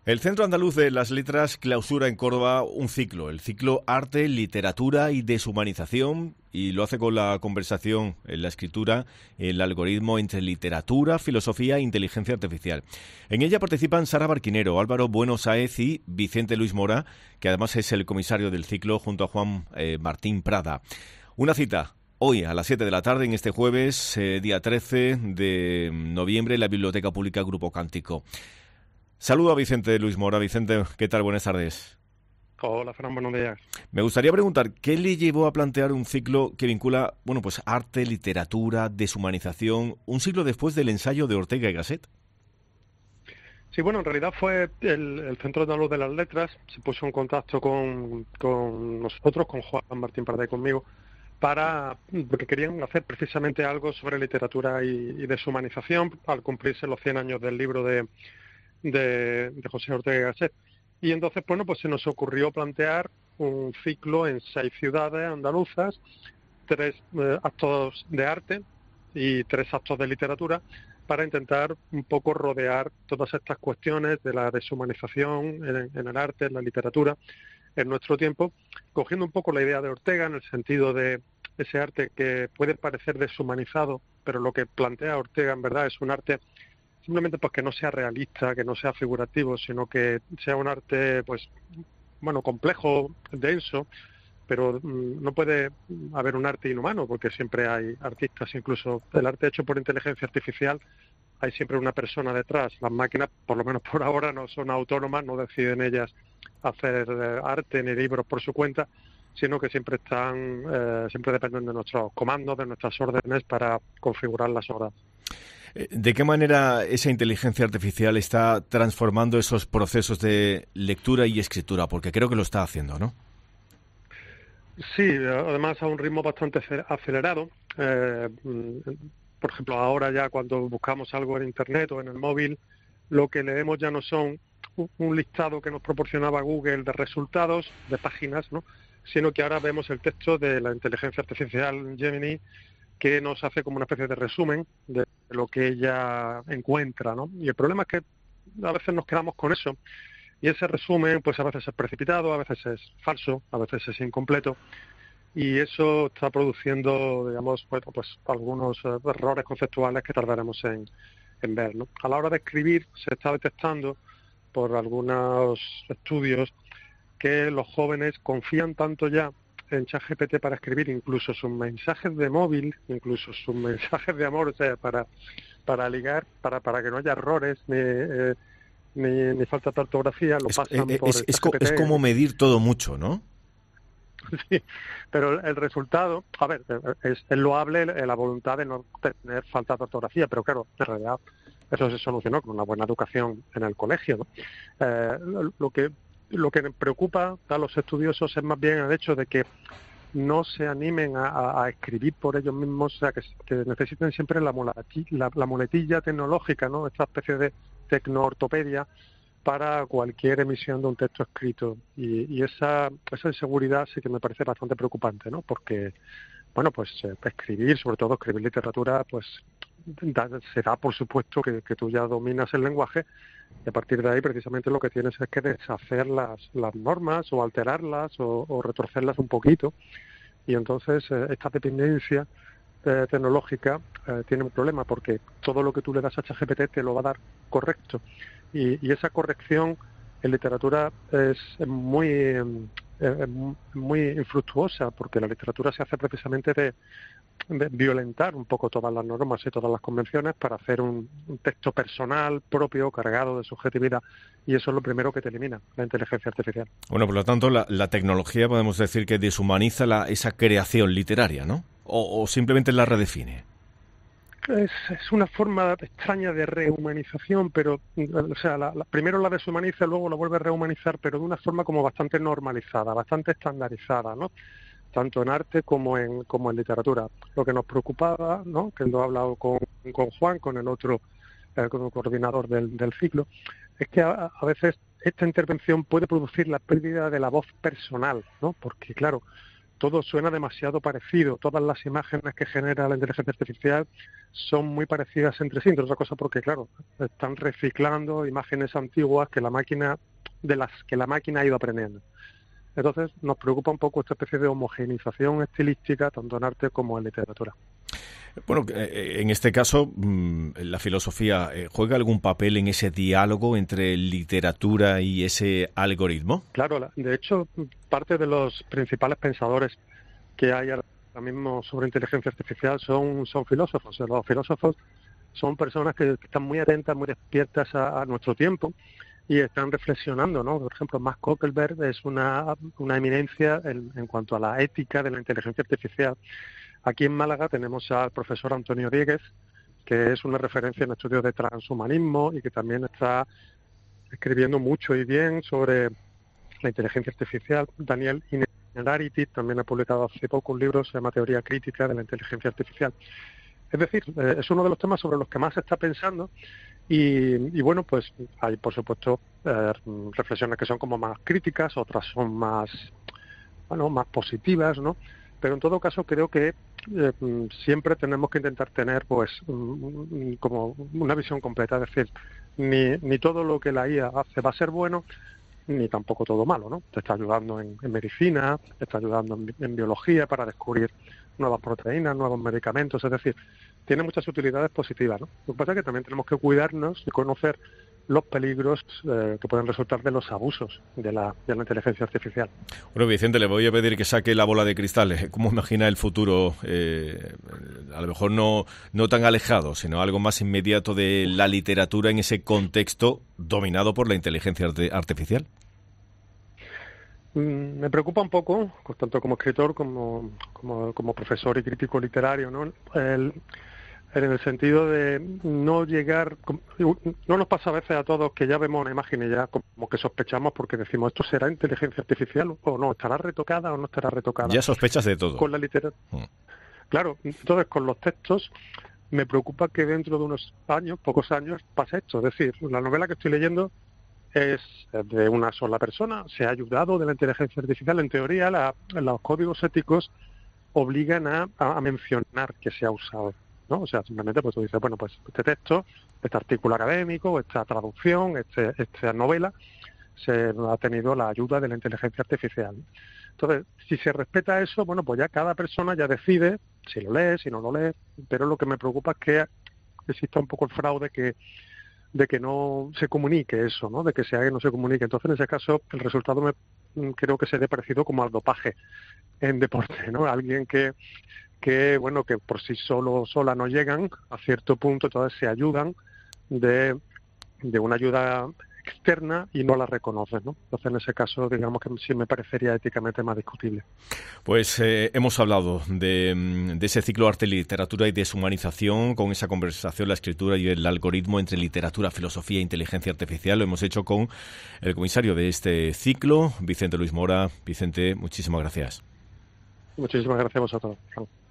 El Centro Andaluz de las Letras clausura en Córdoba un ciclo, el ciclo Arte, Literatura y Deshumanización, y lo hace con la conversación en la escritura, el algoritmo entre literatura, filosofía e inteligencia artificial. En ella participan Sara Barquinero, Álvaro Bueno Sáez y Vicente Luis Mora, que además es el comisario del ciclo, junto a Juan Martín Prada. Una cita hoy a las 7 de la tarde, en este jueves, día 13 de noviembre, en la Biblioteca Pública Grupo Cántico. Saludo a Vicente Luis Mora. Vicente, ¿qué tal? Buenas tardes. Hola, Fran, buenos días. Me gustaría preguntar, ¿qué le llevó a plantear un ciclo que vincula, pues arte, literatura, deshumanización, un siglo después del ensayo de Ortega y Gasset? Sí, bueno, en realidad fue el Centro Andaluz de las Letras, se puso en contacto con nosotros, con Juan Martín Prada y conmigo, porque querían hacer precisamente algo sobre literatura y deshumanización al cumplirse los 100 años del libro de José Ortega y Gasset. Y entonces, bueno, pues se nos ocurrió plantear un ciclo en 6 ciudades andaluzas, 3 actos de arte y 3 actos de literatura, para intentar un poco rodear todas estas cuestiones de la deshumanización en el arte, en la literatura, en nuestro tiempo, cogiendo un poco la idea de Ortega en el sentido de ese arte que puede parecer deshumanizado, pero lo que plantea Ortega en verdad es un arte simplemente pues que no sea realista, que no sea figurativo, sino que sea un arte, pues, bueno, complejo, denso, pero no puede haber un arte inhumano, porque siempre hay artistas, incluso el arte hecho por inteligencia artificial, hay siempre una persona detrás. Las máquinas, por lo menos por ahora, no son autónomas, no deciden ellas hacer arte ni libros por su cuenta, sino que siempre siempre dependen de nuestros comandos, de nuestras órdenes para configurar las obras. ¿De qué manera esa inteligencia artificial está transformando esos procesos de lectura y escritura? Porque creo que lo está haciendo, ¿no? Sí, además a un ritmo bastante acelerado. Por ejemplo, ahora ya cuando buscamos algo en Internet o en el móvil, lo que leemos ya no son un listado que nos proporcionaba Google de resultados, de páginas, ¿no? Sino que ahora vemos el texto de la inteligencia artificial Gemini, que nos hace como una especie de resumen de lo que ella encuentra, ¿no? Y el problema es que a veces nos quedamos con eso, y ese resumen pues a veces es precipitado, a veces es falso, a veces es incompleto, y eso está produciendo, digamos, pues algunos errores conceptuales que tardaremos en ver, ¿no? A la hora de escribir se está detectando por algunos estudios que los jóvenes confían tanto ya en ChatGPT para escribir incluso sus mensajes de móvil, incluso sus mensajes de amor, o sea, para ligar, para que no haya errores ni falta de ortografía, lo pasan por el ChatGPT. Es como medir todo mucho, ¿no? Sí, pero el resultado, a ver, es loable la voluntad de no tener falta de ortografía, pero claro, en realidad eso se solucionó con una buena educación en el colegio, ¿no? Lo que preocupa a los estudiosos es más bien el hecho de que no se animen a escribir por ellos mismos, o sea, que necesiten siempre la muletilla tecnológica, ¿no? Esta especie de tecnoortopedia para cualquier emisión de un texto escrito. Y esa inseguridad sí que me parece bastante preocupante, ¿no? Porque, bueno, pues escribir, sobre todo escribir literatura, pues se da por supuesto que tú ya dominas el lenguaje, y a partir de ahí precisamente lo que tienes es que deshacer las normas o alterarlas o retorcerlas un poquito, y entonces esta dependencia tecnológica tiene un problema, porque todo lo que tú le das a ChatGPT te lo va a dar correcto, y esa corrección en literatura es muy infructuosa, porque la literatura se hace precisamente de violentar un poco todas las normas y todas las convenciones para hacer un texto personal, propio, cargado de subjetividad, y eso es lo primero que te elimina la inteligencia artificial. Bueno, por lo tanto, la tecnología podemos decir que deshumaniza esa creación literaria, ¿no? O simplemente la redefine. Es una forma extraña de rehumanización, pero, o sea, primero la deshumaniza, luego la vuelve a rehumanizar, pero de una forma como bastante normalizada, bastante estandarizada, ¿no? Tanto en arte como en literatura. Lo que nos preocupaba, ¿no?, que lo he hablado con Juan, con el otro, con el coordinador del ciclo, es que a veces esta intervención puede producir la pérdida de la voz personal, ¿no? Porque, claro, todo suena demasiado parecido. Todas las imágenes que genera la inteligencia artificial son muy parecidas entre sí, entre otra cosa porque, claro, están reciclando imágenes antiguas de las que la máquina ha ido aprendiendo. Entonces, nos preocupa un poco esta especie de homogeneización estilística, tanto en arte como en literatura. Bueno, en este caso, la filosofía ¿juega algún papel en ese diálogo entre literatura y ese algoritmo? Claro, de hecho, parte de los principales pensadores que hay ahora mismo sobre inteligencia artificial son filósofos. Los filósofos son personas que están muy atentas, muy despiertas a nuestro tiempo y están reflexionando, ¿no? Por ejemplo, Max Koppelberg es una eminencia en cuanto a la ética de la inteligencia artificial. Aquí en Málaga tenemos al profesor Antonio Dieguez, que es una referencia en estudios de transhumanismo y que también está escribiendo mucho y bien sobre la inteligencia artificial. Daniel Innerarity también ha publicado hace poco un libro, se llama Teoría Crítica de la Inteligencia Artificial. Es decir, es uno de los temas sobre los que más se está pensando y bueno, pues hay por supuesto reflexiones que son como más críticas, otras son más positivas, ¿no? Pero en todo caso creo que siempre tenemos que intentar tener pues como una visión completa, es decir, ni todo lo que la IA hace va a ser bueno, ni tampoco todo malo, ¿no? Te está ayudando en medicina, te está ayudando en biología para descubrir nuevas proteínas, nuevos medicamentos, es decir, tiene muchas utilidades positivas, ¿no? Lo que pasa es que también tenemos que cuidarnos y conocer los peligros que pueden resultar de los abusos de la inteligencia artificial. Bueno, Vicente, le voy a pedir que saque la bola de cristal. ¿Cómo imagina el futuro? A lo mejor no tan alejado, sino algo más inmediato de la literatura en ese contexto dominado por la inteligencia artificial. Me preocupa un poco, tanto como escritor como profesor y crítico literario, ¿no? En el sentido de no llegar, no nos pasa a veces a todos que ya vemos una imagen y ya como que sospechamos porque decimos, ¿esto será inteligencia artificial o no? ¿Estará retocada o no estará retocada? Ya sospechas de todo. Con la literatura. Claro, entonces con los textos me preocupa que dentro de unos años, pocos años, pase esto. Es decir, la novela que estoy leyendo es de una sola persona, se ha ayudado de la inteligencia artificial. En teoría, los códigos éticos obligan a mencionar que se ha usado, ¿no? O sea, simplemente pues tú dices, bueno, pues este texto, este artículo académico, esta traducción, esta novela, se ha tenido la ayuda de la inteligencia artificial. Entonces, si se respeta eso, bueno, pues ya cada persona ya decide si lo lee, si no lo lee, pero lo que me preocupa es que exista un poco el fraude de que no se comunique eso, ¿no? De que se haga y no se comunique. Entonces, en ese caso, el resultado creo que sería parecido como al dopaje en deporte, ¿no? Alguien que por sí sola no llegan a cierto punto, entonces se ayudan de una ayuda externa y no la reconocen, ¿no? Entonces, en ese caso, digamos que sí me parecería éticamente más discutible. Pues hemos hablado de ese ciclo arte, literatura y deshumanización, con esa conversación, la escritura y el algoritmo entre literatura, filosofía e inteligencia artificial. Lo hemos hecho con el comisario de este ciclo, Vicente Luis Mora. Vicente, muchísimas gracias. Muchísimas gracias a vosotros.